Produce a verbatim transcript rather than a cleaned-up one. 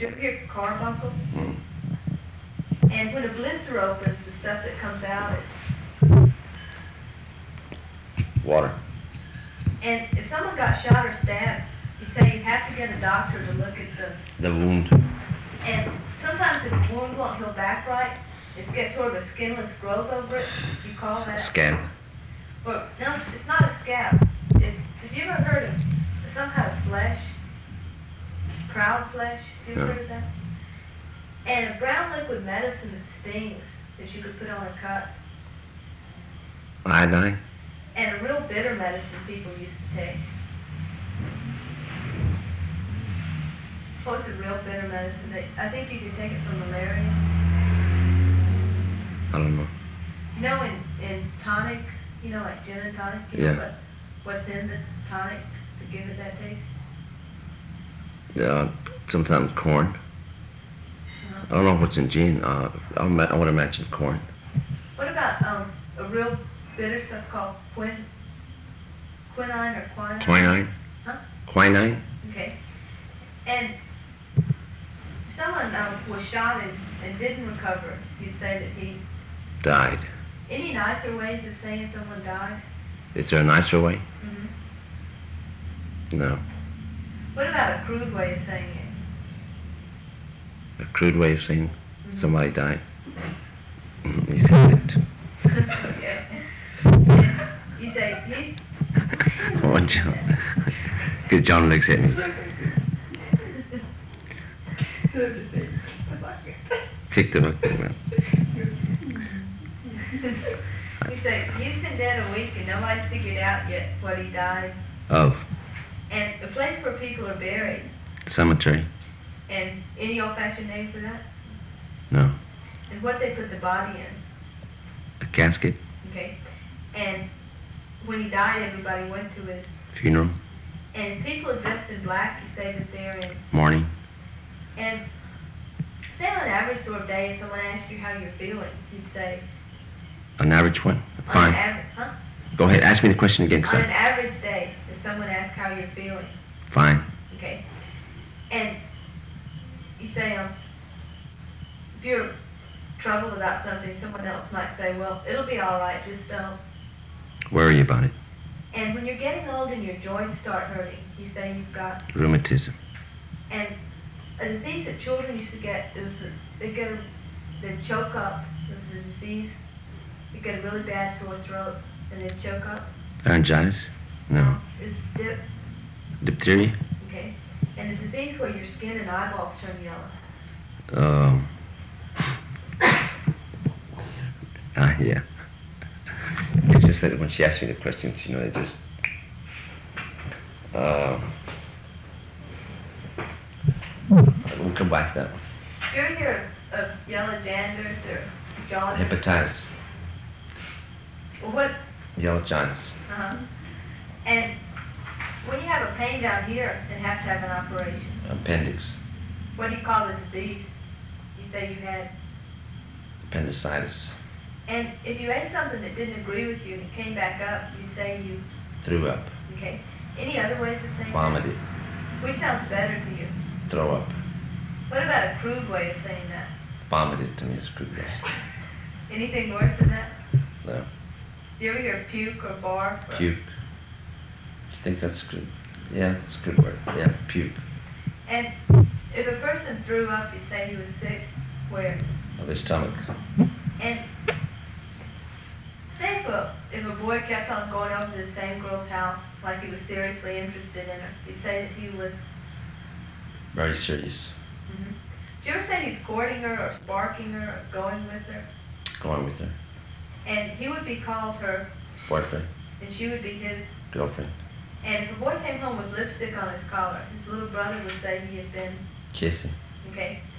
you ever hear carbuncle? Mm. And when a blister opens, the stuff that comes out is... Water. And if someone got shot or stabbed, you'd say you'd have to get a doctor to look at the... The wound. And sometimes if the wound won't heal back right, it's got sort of a skinless growth over it. You call that... Scab. Well, no, it's- it's not a scab. It's, have you ever heard of some kind of flesh? Crowd flesh? Have you ever No. heard of that? And a brown liquid medicine that stings that you could put on a cut. Iodine. And a real bitter medicine people used to take. What was a real bitter medicine? That, I think you could take it for malaria. I don't know. You know, in, in tonic, you know, like gin and tonic, you Yeah. know what, what's in the tonic to give it that taste? Uh, sometimes corn. I don't know what's in gin. Uh, I would I would imagine corn. What about um, a real bitter stuff called quin, quinine or quinine? Quinine. Huh? Quinine. Okay. And someone um, was shot and, and didn't recover, you'd say that he... Died. Any nicer ways of saying someone died? Is there a nicer way? Mm-hmm. No. What about a crude way of saying it? A crude way of saying Mm-hmm. somebody died. He said it. Okay. And you say, he's... Oh, John. Because John looks at me. Kick the bucket, man. You say, he's been dead a week and nobody's figured out yet what he died. Of And a place where people are buried. cemetery. And any old-fashioned name for that? No. And what they put the body in. A casket. Okay. And when he died, everybody went to his... Funeral. And people are dressed in black, you say that they're in... Morning. And say on an average sort of day, if someone asks you how you're feeling, you'd say... An average one. On an Fine. average... Huh? Go ahead. Ask me the question again. 'Cause On I- an average day, if someone asks how you're feeling, Fine. okay? And you say, um, if you're troubled about something, someone else might say, well, it'll be all right, just don't. Worry about it. And when you're getting old and your joints start hurting, you say you've got... Rheumatism. And a disease that children used to get, it was a, they get a, they'd choke up. It was a disease. You get a really bad sore throat and they'd choke up. Laryngitis. No. It's dip, Diphtheria. okay? And a disease where your skin and eyeballs turn yellow. Um. Ah, yeah. It's just that when she asked me the questions, you know, they just. Uh, we'll come back to that one. Do you ever hear of, of yellow jaundice or jaundice? Hepatitis. Well, what? Yellow jaundice. Uh-huh. And when you have a pain down here and have to have an operation, Appendix. what do you call the disease? You say you had. Appendicitis. And if you ate something that didn't agree with you and it came back up, you say you, Threw up. okay. Any other ways of saying Vomited. that? Which sounds better to you? Throw up. What about a crude way of saying that? Vomited to me is good. Anything worse than that? No. Do you ever hear puke or barf? Or Puke. I think that's good. Yeah, that's a good word. Yeah, puke. And if a person threw up, you say he was sick, where? Of his stomach. And say if a, if a boy kept on going over to the same girl's house, like he was seriously interested in her, you'd say that he was... Very serious. Mm-hmm. Do you ever say he's courting her or sparking her or going with her? Going with her. And he would be called her, Boyfriend. and she would be his... Girlfriend. And if a boy came home with lipstick on his collar, his little brother would say he had been... Kissing. Okay.